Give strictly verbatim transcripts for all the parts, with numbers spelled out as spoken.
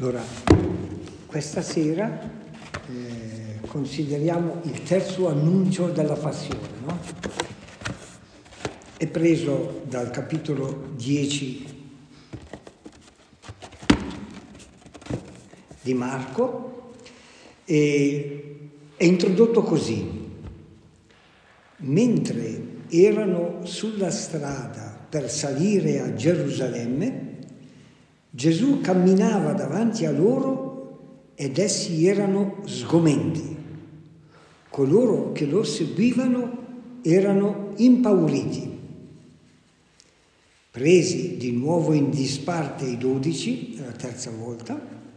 Allora, questa sera eh, consideriamo il terzo annuncio della passione, no? È preso dal capitolo dieci di Marco e è introdotto così: mentre erano sulla strada per salire a Gerusalemme, Gesù camminava davanti a loro ed essi erano sgomenti. Coloro che lo seguivano erano impauriti. Presi di nuovo in disparte i dodici, la terza volta,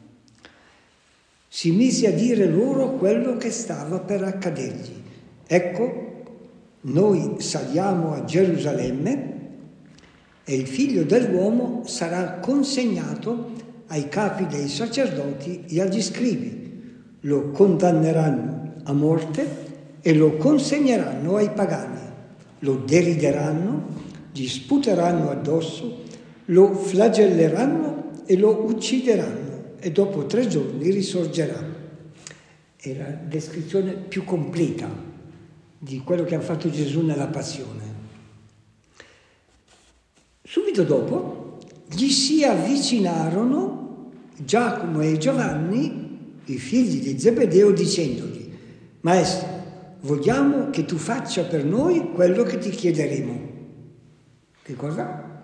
si mise a dire loro quello che stava per accadergli. Ecco, noi saliamo a Gerusalemme e il figlio dell'uomo sarà consegnato ai capi dei sacerdoti e agli scribi. Lo condanneranno a morte e lo consegneranno ai pagani. Lo derideranno, gli sputeranno addosso, lo flagelleranno e lo uccideranno e dopo tre giorni risorgerà. È la descrizione più completa di quello che ha fatto Gesù nella passione. Subito dopo gli si avvicinarono Giacomo e Giovanni, i figli di Zebedeo, dicendogli: Maestro, vogliamo che tu faccia per noi quello che ti chiederemo. Che cosa?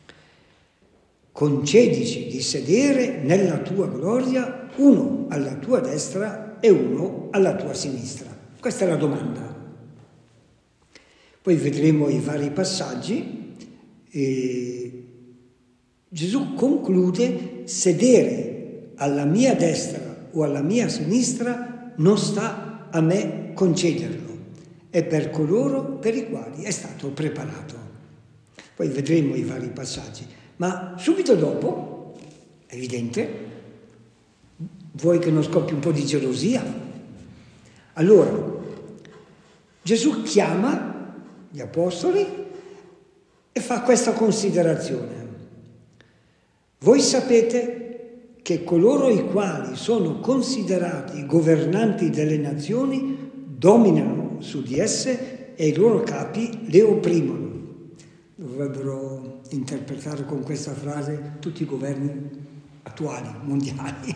Concedici di sedere nella tua gloria, uno alla tua destra e uno alla tua sinistra. Questa è la domanda. Poi vedremo i vari passaggi. E Gesù conclude: sedere alla mia destra o alla mia sinistra non sta a me concederlo, è per coloro per i quali è stato preparato. Poi vedremo i vari passaggi, ma subito dopo, è evidente, vuoi che non scoppi un po' di gelosia? Allora, Gesù chiama gli apostoli e fa questa considerazione: voi sapete che coloro i quali sono considerati governanti delle nazioni dominano su di esse e i loro capi le opprimono. Dovrebbero interpretare con questa frase tutti i governi attuali, mondiali.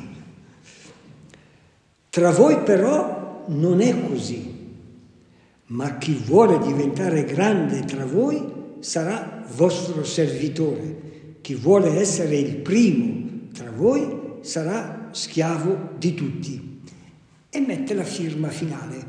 Tra voi però non è così, ma chi vuole diventare grande tra voi sarà vostro servitore. Chi vuole essere il primo tra voi sarà schiavo di tutti. E mette la firma finale.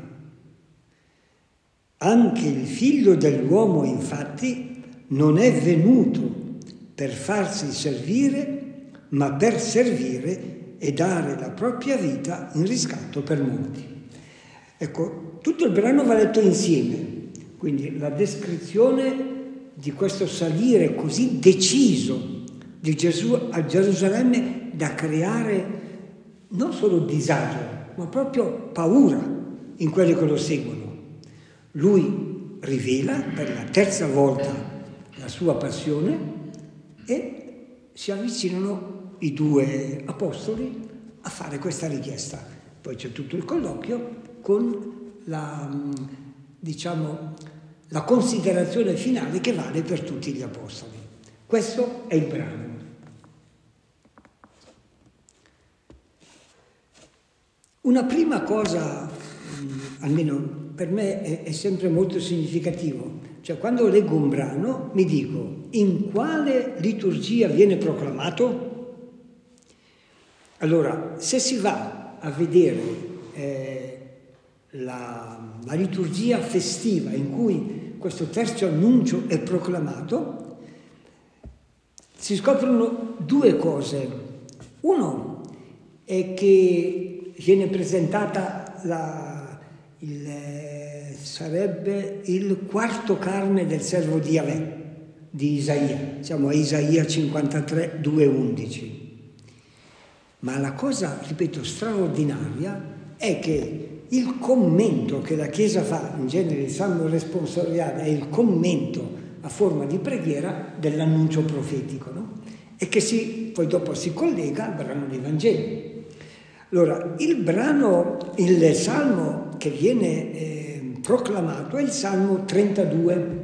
Anche il figlio dell'uomo, infatti, non è venuto per farsi servire, ma per servire e dare la propria vita in riscatto per molti. Ecco, tutto il brano va letto insieme. Quindi la descrizione di questo salire così deciso di Gesù a Gerusalemme da creare non solo disagio, ma proprio paura in quelli che lo seguono. Lui rivela per la terza volta la sua passione e si avvicinano i due apostoli a fare questa richiesta. Poi c'è tutto il colloquio con la, diciamo, la considerazione finale che vale per tutti gli apostoli. Questo è il brano. Una prima cosa, almeno per me, è, è sempre molto significativo. Cioè, quando leggo un brano mi dico: in quale liturgia viene proclamato? Allora, se si va a vedere eh, la, la liturgia festiva in cui questo terzo annuncio è proclamato, si scoprono due cose. Uno è che viene presentata la, il, sarebbe il quarto carne del servo di Yahweh, di Isaia. Siamo a Isaia cinquantatré, due undici. Ma la cosa, ripeto, straordinaria è che il commento che la Chiesa fa, in genere il salmo responsoriale è il commento a forma di preghiera dell'annuncio profetico, no? e che si, poi dopo si collega al brano dei Vangeli. Allora, il brano, il salmo che viene eh, proclamato è il Salmo trentadue,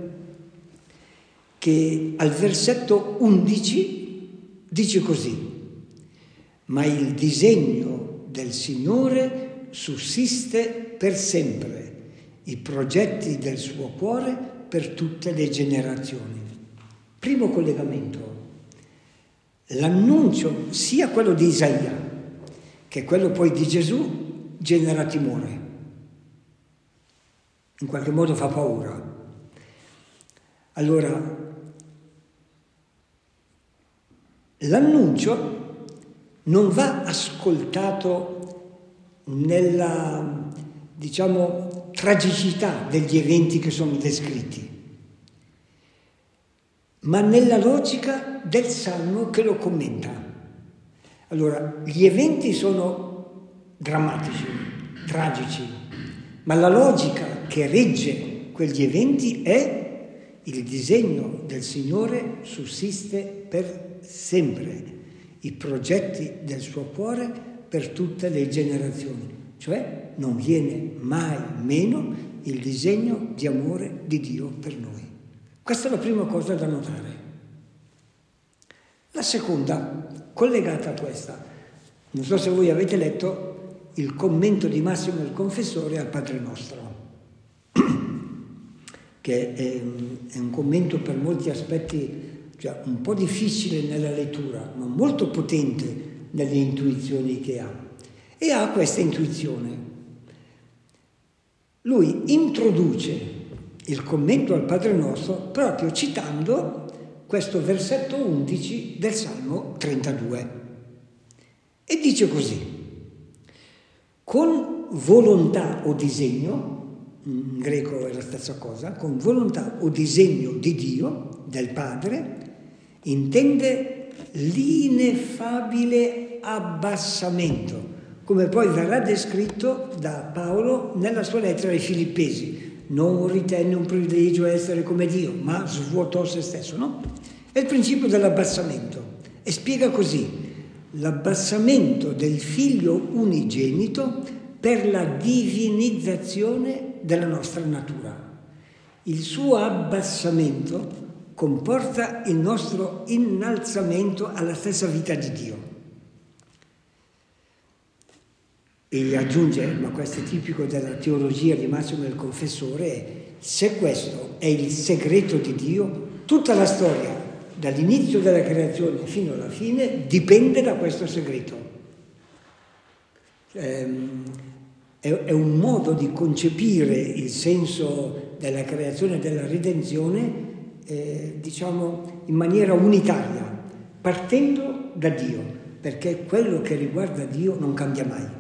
che al versetto undici dice così: ma il disegno del Signore sussiste per sempre, i progetti del suo cuore per tutte le generazioni. Primo collegamento, l'annuncio sia quello di Isaia che quello poi di Gesù genera timore, in qualche modo fa paura. Allora, l'annuncio non va ascoltato nella, diciamo, tragicità degli eventi che sono descritti, ma nella logica del Salmo che lo commenta. Allora, gli eventi sono drammatici, tragici, ma la logica che regge quegli eventi è: il disegno del Signore sussiste per sempre, i progetti del suo cuore per tutte le generazioni. Cioè non viene mai meno il disegno di amore di Dio per noi. Questa è la prima cosa da notare. La seconda, collegata a questa, non so se voi avete letto il commento di Massimo il Confessore al Padre Nostro, che è, è un commento per molti aspetti, cioè, un po' difficile nella lettura, ma molto potente nelle intuizioni che ha. E ha questa intuizione. Lui introduce il commento al Padre Nostro proprio citando questo versetto undici del Salmo trentadue. E dice così: con volontà o disegno, in greco è la stessa cosa, con volontà o disegno di Dio, del Padre, intende l'ineffabile abbassamento, come poi verrà descritto da Paolo nella sua lettera ai Filippesi. Non ritenne un privilegio essere come Dio, ma svuotò se stesso, no? È il principio dell'abbassamento. E spiega così: l'abbassamento del figlio unigenito per la divinizzazione della nostra natura. Il suo abbassamento comporta il nostro innalzamento alla stessa vita di Dio. E aggiunge, ma questo è tipico della teologia di Massimo il Confessore: se questo è il segreto di Dio, tutta la storia, dall'inizio della creazione fino alla fine, dipende da questo segreto. Ehm, è, è un modo di concepire il senso della creazione e della redenzione, eh, diciamo, in maniera unitaria, partendo da Dio, perché quello che riguarda Dio non cambia mai.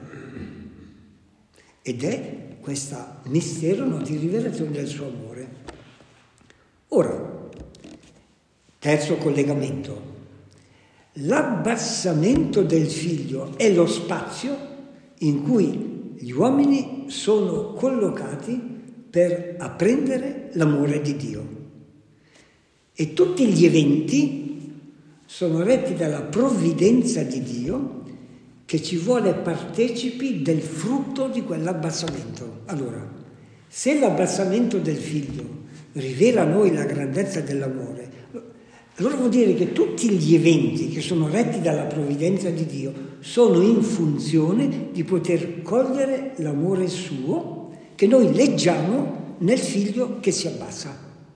Ed è questo mistero, no, di rivelazione del suo amore. Ora, terzo collegamento. L'abbassamento del figlio è lo spazio in cui gli uomini sono collocati per apprendere l'amore di Dio. E tutti gli eventi sono retti dalla provvidenza di Dio, che ci vuole partecipi del frutto di quell'abbassamento. Allora, se l'abbassamento del figlio rivela a noi la grandezza dell'amore, allora vuol dire che tutti gli eventi che sono retti dalla provvidenza di Dio sono in funzione di poter cogliere l'amore suo che noi leggiamo nel figlio che si abbassa.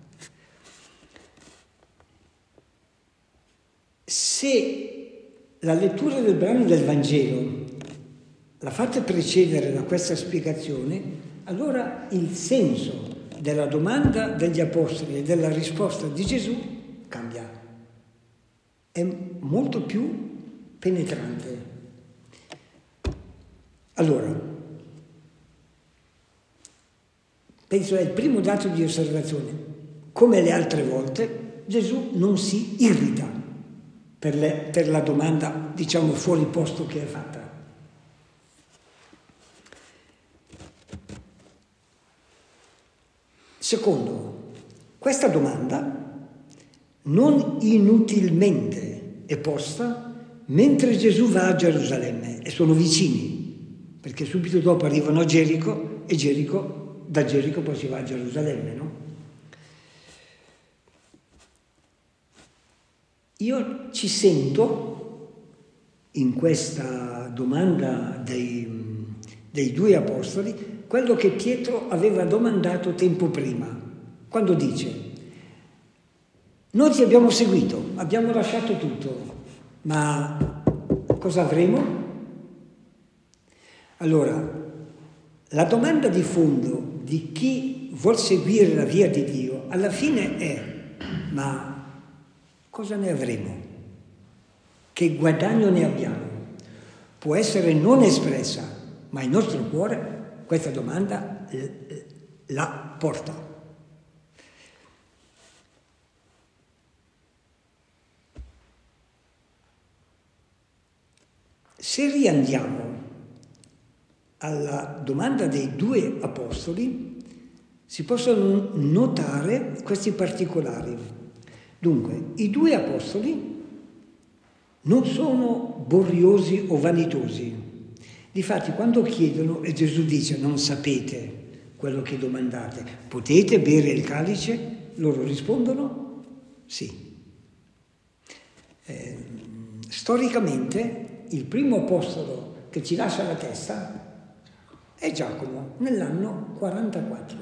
Se la lettura del brano del Vangelo la fate precedere da questa spiegazione, allora il senso della domanda degli Apostoli e della risposta di Gesù cambia. È molto più penetrante. Allora, penso è il primo dato di osservazione. Come le altre volte, Gesù non si irrita per, le, per la domanda, diciamo, fuori posto che è fatta. Secondo, questa domanda non inutilmente è posta mentre Gesù va a Gerusalemme e sono vicini, perché subito dopo arrivano a Gerico e Gerico, da Gerico poi si va a Gerusalemme, no? Io ci sento in questa domanda dei, dei due apostoli quello che Pietro aveva domandato tempo prima, quando dice: noi ti abbiamo seguito, abbiamo lasciato tutto, ma cosa avremo? Allora, la domanda di fondo di chi vuol seguire la via di Dio alla fine è: ma cosa ne avremo? Che guadagno ne abbiamo? Può essere non espressa, ma il nostro cuore questa domanda la porta. Se riandiamo alla domanda dei due apostoli, si possono notare questi particolari. Dunque, i due apostoli non sono boriosi o vanitosi. Difatti, quando chiedono, e Gesù dice: non sapete quello che domandate, potete bere il calice? Loro rispondono: sì. Eh, storicamente, il primo apostolo che ci lascia la testa è Giacomo, nell'anno quarantaquattro.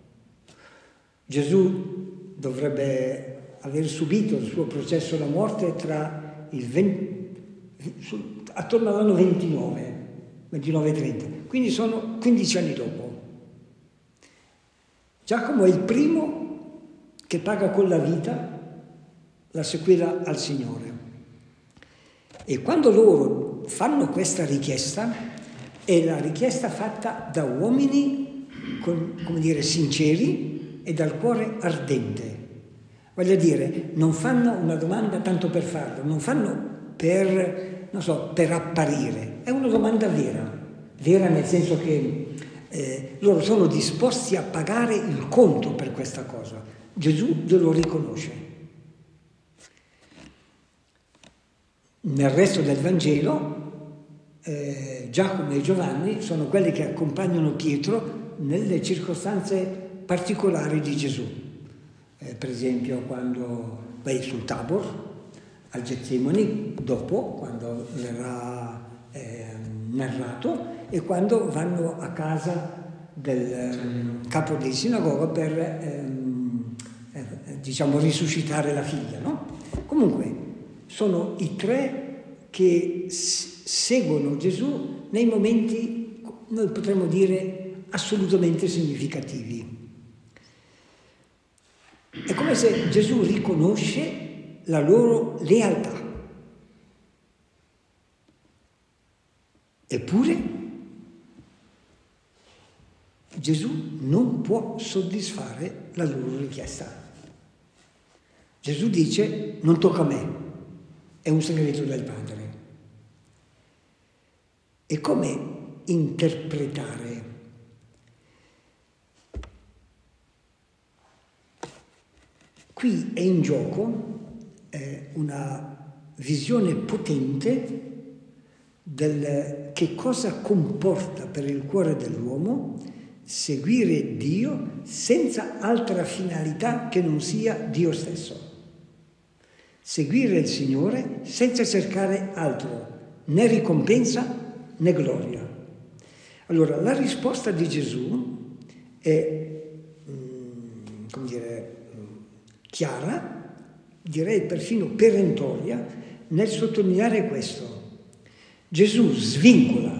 Gesù dovrebbe aver subito il suo processo alla morte tra il venti, attorno all'anno ventinove, ventinove trenta, quindi sono quindici anni dopo. Giacomo è il primo che paga con la vita la sequela al Signore. E quando loro fanno questa richiesta, è la richiesta fatta da uomini, con, come dire, sinceri e dal cuore ardente. Voglio dire, non fanno una domanda tanto per farlo, non fanno per, non so, per apparire. È una domanda vera, vera nel senso che eh, loro sono disposti a pagare il conto per questa cosa. Gesù glielo riconosce. Nel resto del Vangelo, eh, Giacomo e Giovanni sono quelli che accompagnano Pietro nelle circostanze particolari di Gesù. Eh, per esempio, quando vai sul Tabor, al Getsemani, dopo, quando verrà eh, narrato, e quando vanno a casa del eh, capo di sinagoga per, ehm, eh, diciamo, risuscitare la figlia, no? Comunque, sono i tre che seguono Gesù nei momenti, noi potremmo dire, assolutamente significativi. È come se Gesù riconosce la loro lealtà. Eppure Gesù non può soddisfare la loro richiesta. Gesù dice: non tocca a me. È un segreto del Padre. E come interpretare? Qui è in gioco eh, una visione potente del che cosa comporta per il cuore dell'uomo seguire Dio senza altra finalità che non sia Dio stesso. Seguire il Signore senza cercare altro, né ricompensa né gloria. Allora, la risposta di Gesù è, mm, come dire, chiara, direi perfino perentoria, nel sottolineare questo. Gesù svincola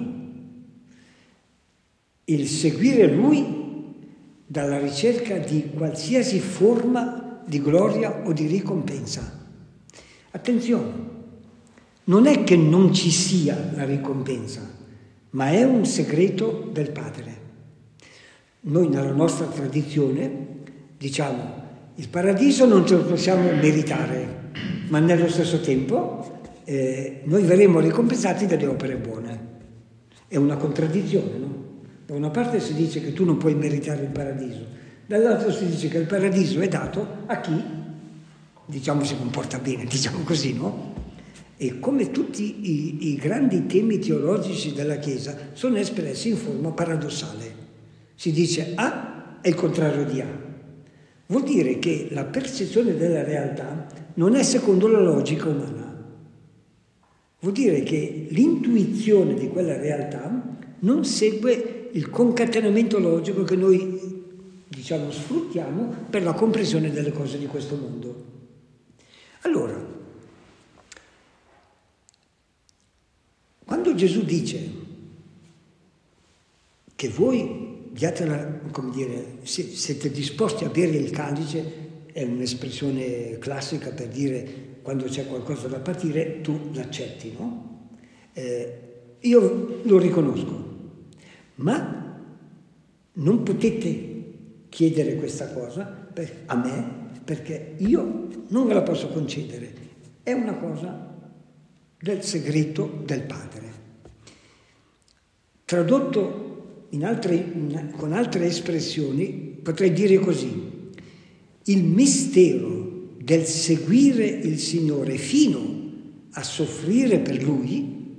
il seguire Lui dalla ricerca di qualsiasi forma di gloria o di ricompensa. Attenzione, non è che non ci sia la ricompensa, ma è un segreto del Padre. Noi nella nostra tradizione diciamo: il paradiso non ce lo possiamo meritare, ma nello stesso tempo eh, noi verremo ricompensati dalle opere buone. È una contraddizione, no? Da una parte si dice che tu non puoi meritare il paradiso, dall'altra si dice che il paradiso è dato a chi, diciamo, si comporta bene, diciamo così, no? e come tutti i, i grandi temi teologici della Chiesa sono espressi in forma paradossale. Si dice A è il contrario di A. Vuol dire che la percezione della realtà non è secondo la logica umana. Vuol dire che l'intuizione di quella realtà non segue il concatenamento logico che noi, diciamo, sfruttiamo per la comprensione delle cose di questo mondo. Allora, quando Gesù dice che voi diatela, come dire, siete disposti a bere il calice, è un'espressione classica per dire quando c'è qualcosa da patire tu l'accetti, no? Eh, io lo riconosco, ma non potete chiedere questa cosa per, a me perché io non ve la posso concedere. È una cosa del segreto del Padre. Tradotto in altre, in, con altre espressioni, potrei dire così: il mistero del seguire il Signore fino a soffrire per Lui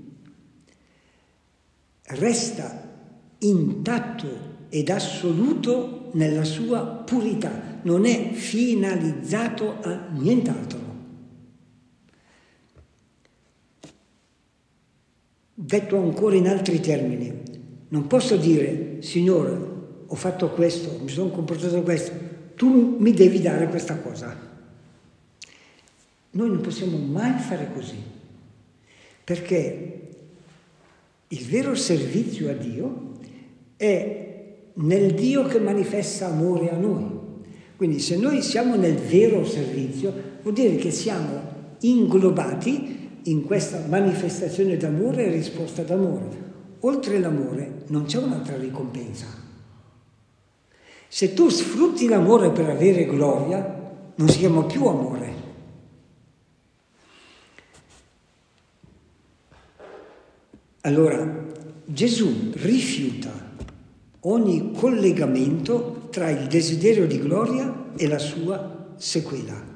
resta intatto ed assoluto nella sua purità, non è finalizzato a nient'altro. Detto ancora in altri termini, non posso dire, Signore, ho fatto questo, mi sono comportato questo, tu mi devi dare questa cosa. Noi non possiamo mai fare così, perché il vero servizio a Dio è nel Dio che manifesta amore a noi. Quindi se noi siamo nel vero servizio, vuol dire che siamo inglobati in questa manifestazione d'amore e risposta d'amore. Oltre l'amore non c'è un'altra ricompensa. Se tu sfrutti l'amore per avere gloria, non si chiama più amore. Allora, Gesù rifiuta ogni collegamento tra il desiderio di gloria e la sua sequela.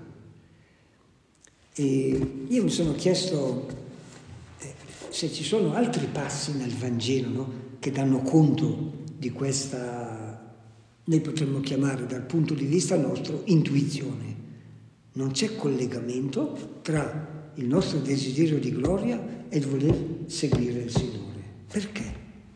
E io mi sono chiesto eh, se ci sono altri passi nel Vangelo, no, che danno conto di questa, noi potremmo chiamare dal punto di vista nostro, intuizione. Non c'è collegamento tra il nostro desiderio di gloria e il voler seguire il Signore. Perché?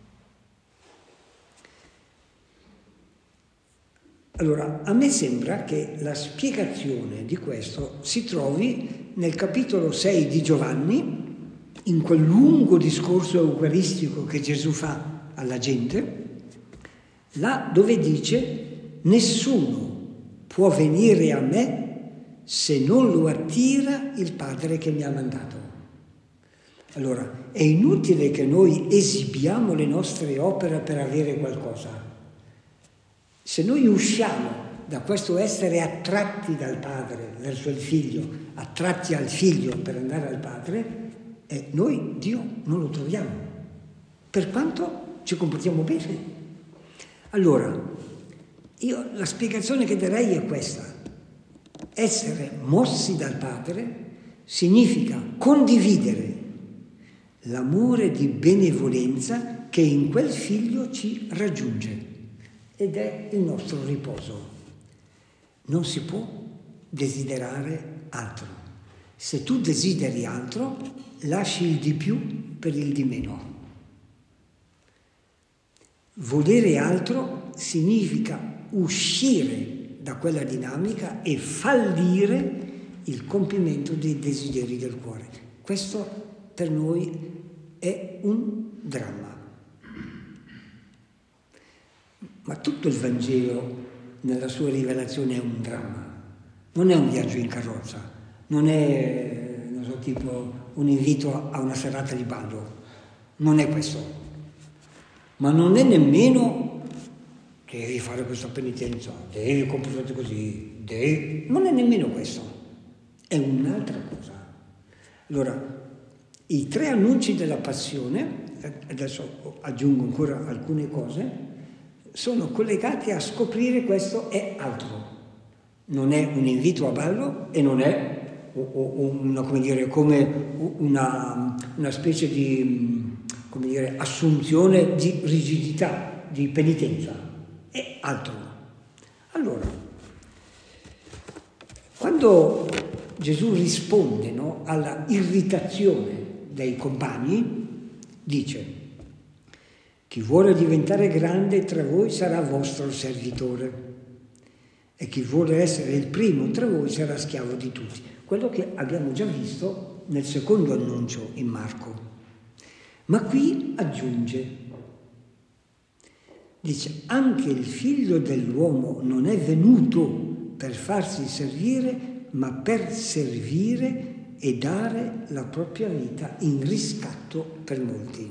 Allora, a me sembra che la spiegazione di questo si trovi nel capitolo sei di Giovanni, in quel lungo discorso eucaristico che Gesù fa alla gente, là dove dice: nessuno può venire a me se non lo attira il Padre che mi ha mandato. Allora, è inutile che noi esibiamo le nostre opere per avere qualcosa. Se noi usciamo da questo essere attratti dal Padre verso il Figlio, attratti al Figlio per andare al Padre, eh, noi Dio non lo troviamo, per quanto ci comportiamo bene. Allora, io la spiegazione che darei è questa: essere mossi dal Padre significa condividere l'amore di benevolenza che in quel Figlio ci raggiunge. Ed è il nostro riposo. Non si può desiderare altro. Se tu desideri altro, lasci il di più per il di meno. Volere altro significa uscire da quella dinamica e fallire il compimento dei desideri del cuore. Questo per noi è un dramma. Ma tutto il Vangelo nella sua rivelazione è un dramma, non è un viaggio in carrozza, non è, non so, tipo un invito a una serata di ballo, non è questo. Ma non è nemmeno devi fare questa penitenza, devi comportarti così, devi... non è nemmeno questo, è un'altra cosa. Allora, i tre annunci della passione, adesso aggiungo ancora alcune cose, sono collegati a scoprire questo è altro. Non è un invito a ballo e non è o, o una, come dire, come una, una specie di, come dire, assunzione di rigidità, di penitenza, è altro. Allora, quando Gesù risponde, no, alla irritazione dei compagni, dice: chi vuole diventare grande tra voi sarà vostro servitore e chi vuole essere il primo tra voi sarà schiavo di tutti. Quello che abbiamo già visto nel secondo annuncio in Marco. Ma qui aggiunge, dice: anche il figlio dell'uomo non è venuto per farsi servire, ma per servire e dare la propria vita in riscatto per molti.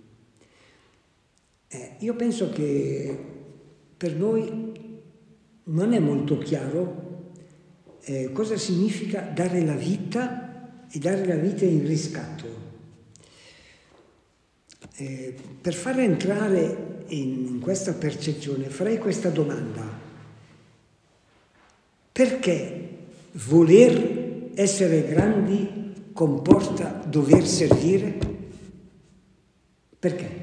Eh, io penso che per noi non è molto chiaro eh, cosa significa dare la vita e dare la vita in riscatto. Eh, per far entrare in, in questa percezione farei questa domanda: perché voler essere grandi comporta dover servire? Perché?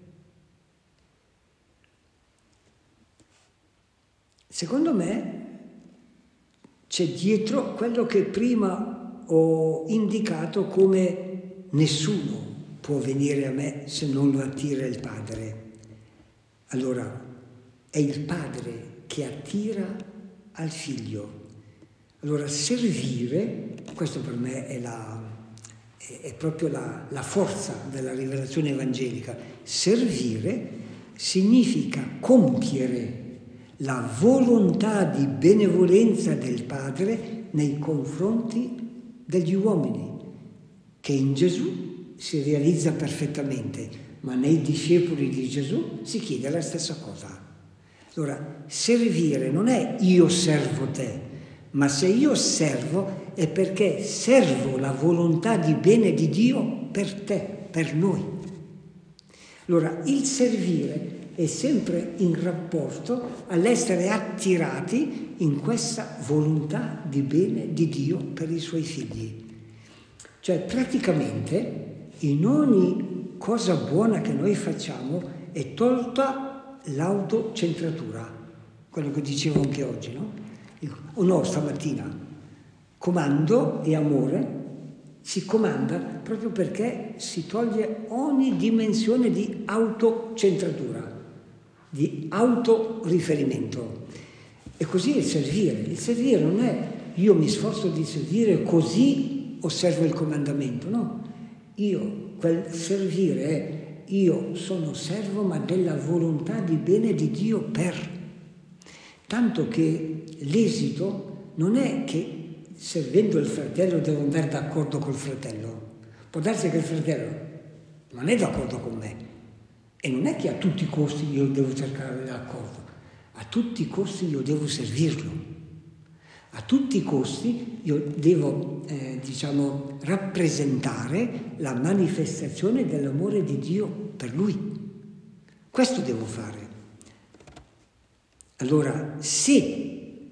Secondo me c'è dietro quello che prima ho indicato come nessuno può venire a me se non lo attira il Padre. Allora, è il Padre che attira al Figlio. Allora, servire, questo per me è, la, è, è proprio la, la forza della rivelazione evangelica, servire significa compiere la volontà di benevolenza del Padre nei confronti degli uomini, che in Gesù si realizza perfettamente, ma nei discepoli di Gesù si chiede la stessa cosa. Allora, servire non è io servo te, ma se io servo è perché servo la volontà di bene di Dio per te, per noi. Allora, il servire è sempre in rapporto all'essere attirati in questa volontà di bene di Dio per i suoi figli. Cioè, praticamente, in ogni cosa buona che noi facciamo è tolta l'autocentratura, quello che dicevo anche oggi, no? O no, stamattina, comando e amore si comanda proprio perché si toglie ogni dimensione di autocentratura, di autoriferimento. E così è il servire. Il servire non è io mi sforzo di servire così osservo il comandamento, no. Io, quel servire è io sono servo ma della volontà di bene di Dio per. Tanto che l'esito non è che servendo il fratello devo andare d'accordo col fratello. Può darsi che il fratello non è d'accordo con me e non è che a tutti i costi io devo cercare l'accordo, a tutti i costi io devo servirlo, a tutti i costi io devo eh, diciamo rappresentare la manifestazione dell'amore di Dio per lui. Questo devo fare. Allora, se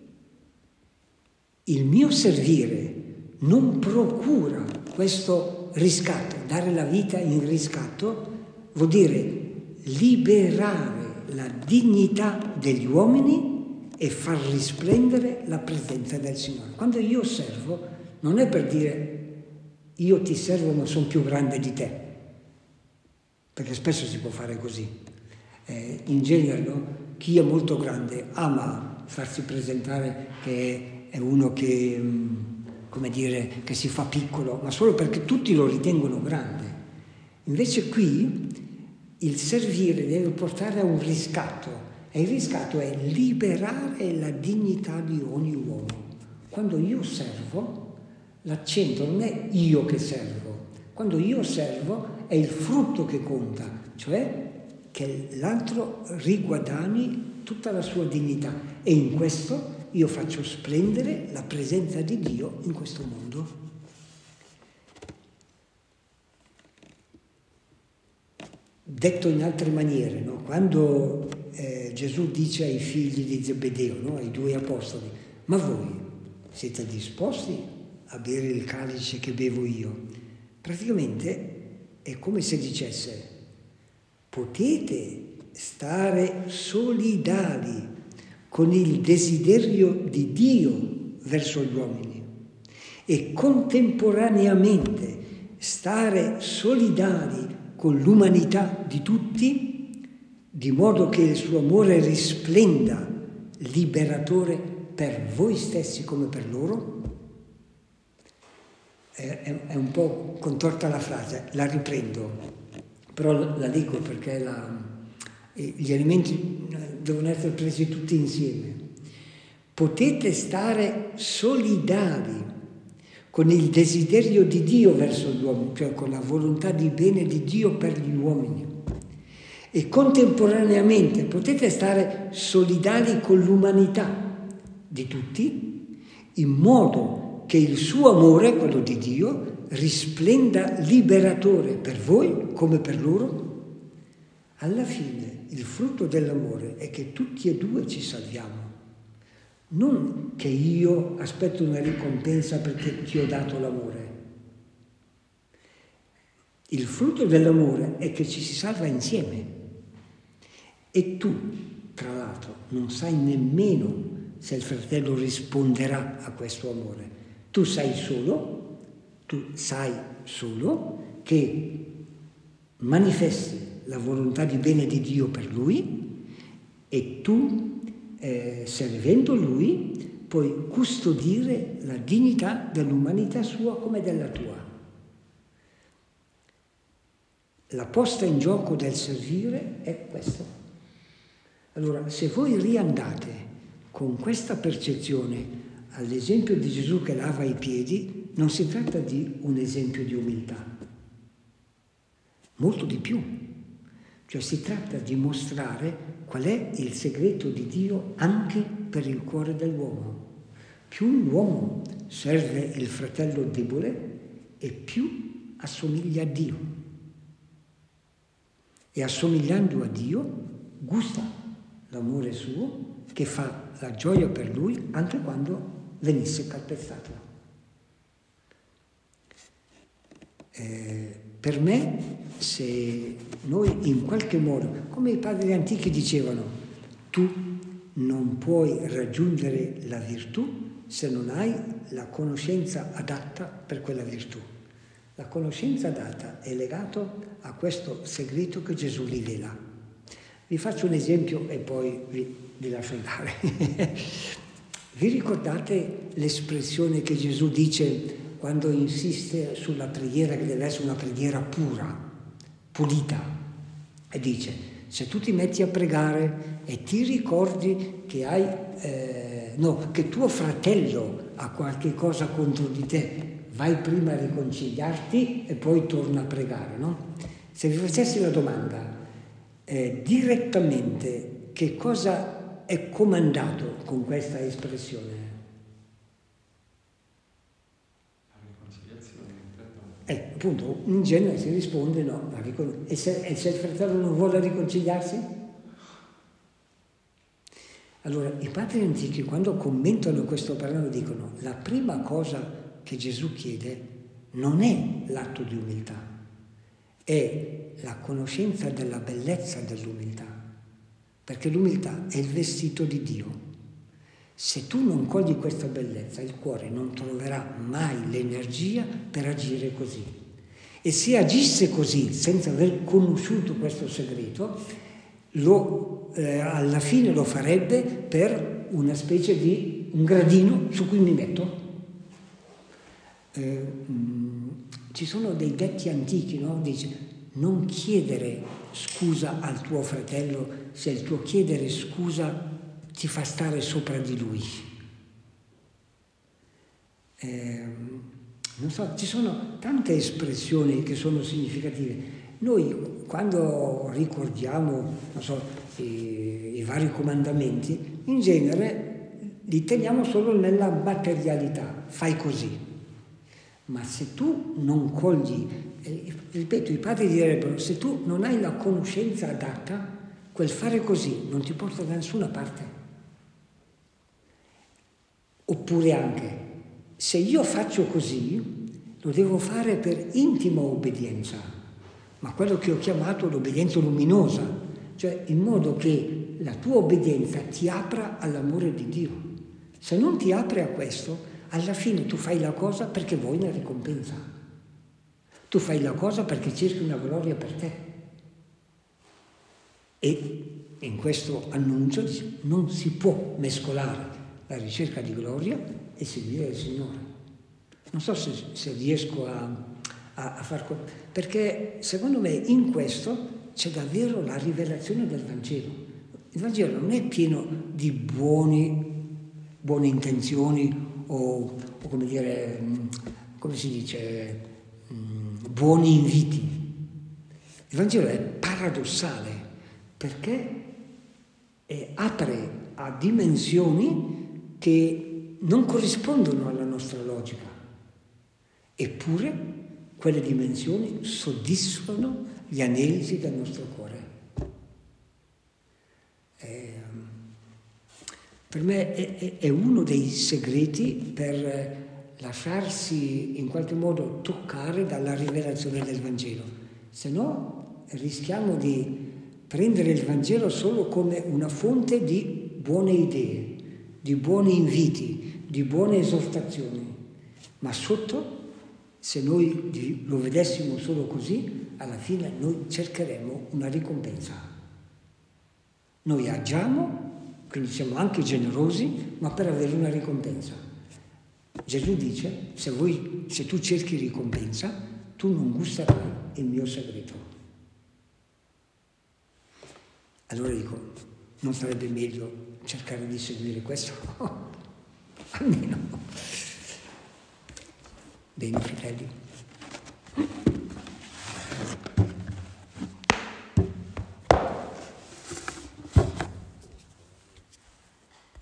il mio servire non procura questo riscatto, dare la vita in riscatto, vuol dire liberare la dignità degli uomini e far risplendere la presenza del Signore. Quando io servo, non è per dire io ti servo ma sono più grande di te, perché spesso si può fare così. Eh, in genere, no? Chi è molto grande ama farsi presentare che è uno che, come dire, che si fa piccolo, ma solo perché tutti lo ritengono grande. Invece qui il servire deve portare a un riscatto, e il riscatto è liberare la dignità di ogni uomo. Quando io servo, l'accento non è io che servo. Quando io servo è il frutto che conta, cioè che l'altro riguadagni tutta la sua dignità, e in questo io faccio splendere la presenza di Dio in questo mondo. Detto in altre maniere, no? Quando eh, Gesù dice ai figli di Zebedeo, no? Ai due apostoli, ma voi siete disposti a bere il calice che bevo io. Praticamente è come se dicesse: potete stare solidali con il desiderio di Dio verso gli uomini e contemporaneamente stare solidali con l'umanità di tutti, di modo che il suo amore risplenda liberatore per voi stessi come per loro? È, è, è un po' contorta la frase, la riprendo, però la dico perché la, gli elementi devono essere presi tutti insieme. Potete stare solidali con il desiderio di Dio verso gli uomini, cioè con la volontà di bene di Dio per gli uomini. E contemporaneamente potete stare solidali con l'umanità di tutti, in modo che il suo amore, quello di Dio, risplenda liberatore per voi come per loro. Alla fine il frutto dell'amore è che tutti e due ci salviamo. Non che io aspetto una ricompensa perché ti ho dato l'amore. Il frutto dell'amore è che ci si salva insieme. E tu, tra l'altro, non sai nemmeno se il fratello risponderà a questo amore. Tu sai solo, tu sai solo che manifesti la volontà di bene di Dio per lui e tu, Eh, servendo lui, puoi custodire la dignità dell'umanità sua come della tua. La posta in gioco del servire è questo. Allora, se voi riandate con questa percezione all'esempio di Gesù che lava i piedi, non si tratta di un esempio di umiltà, molto di più. Cioè si tratta di mostrare qual è il segreto di Dio anche per il cuore dell'uomo. Più l'uomo serve il fratello debole e più assomiglia a Dio. E assomigliando a Dio gusta l'amore suo che fa la gioia per lui anche quando venisse calpestato. Eh, per me, se noi in qualche modo, come i padri antichi dicevano, tu non puoi raggiungere la virtù se non hai la conoscenza adatta per quella virtù. La conoscenza adatta è legata a questo segreto che Gesù rivela. Vi faccio un esempio e poi vi, vi lascio andare. Vi ricordate l'espressione che Gesù dice quando insiste sulla preghiera che deve essere una preghiera pura, pulita, e dice: se tu ti metti a pregare e ti ricordi che hai eh, no, che tuo fratello ha qualche cosa contro di te, vai prima a riconciliarti e poi torna a pregare, no? Se vi facessi la domanda eh, direttamente, che cosa è comandato con questa espressione? Eh, appunto, in genere si risponde no. E se, e se il fratello non vuole riconciliarsi? Allora, i padri antichi, quando commentano questo brano, dicono: la prima cosa che Gesù chiede non è l'atto di umiltà, è la conoscenza della bellezza dell'umiltà, perché l'umiltà è il vestito di Dio. Se tu non cogli questa bellezza, il cuore non troverà mai l'energia per agire così. E se agisse così, senza aver conosciuto questo segreto, lo, eh, alla fine lo farebbe per una specie di un gradino su cui mi metto. Eh, mh, ci sono dei detti antichi, no? Dice: non chiedere scusa al tuo fratello se il tuo chiedere scusa ti fa stare sopra di lui. Eh, non so, ci sono tante espressioni che sono significative. Noi quando ricordiamo, non so, i, i vari comandamenti, in genere li teniamo solo nella materialità, fai così. Ma se tu non cogli, eh, ripeto, i padri direbbero: se tu non hai la conoscenza adatta, quel fare così non ti porta da nessuna parte. Oppure anche, se io faccio così, lo devo fare per intima obbedienza, ma quello che ho chiamato l'obbedienza luminosa, cioè in modo che la tua obbedienza ti apra all'amore di Dio. Se non ti apre a questo, alla fine tu fai la cosa perché vuoi una ricompensa. Tu fai la cosa perché cerchi una gloria per te. E in questo annuncio non si può mescolare la ricerca di gloria e seguire il Signore. Non so se, se riesco a, a, a far... Perché secondo me in questo c'è davvero la rivelazione del Vangelo. Il Vangelo non è pieno di buoni, buone intenzioni o, o come dire, come si dice, buoni inviti. Il Vangelo è paradossale perché è, apre a dimensioni che non corrispondono alla nostra logica. Eppure quelle dimensioni soddisfano gli anelsi del nostro cuore. Eh, per me è, è, è uno dei segreti per lasciarsi in qualche modo toccare dalla rivelazione del Vangelo. Se no rischiamo di prendere il Vangelo solo come una fonte di buone idee, di buoni inviti, di buone esortazioni, ma sotto, se noi lo vedessimo solo così, alla fine noi cercheremo una ricompensa. Noi agiamo, quindi siamo anche generosi, ma per avere una ricompensa. Gesù dice, se, voi, se tu cerchi ricompensa, tu non gusterai il mio segreto. Allora dico, non sarebbe meglio cercare di seguire questo? Almeno. Bene, fratelli.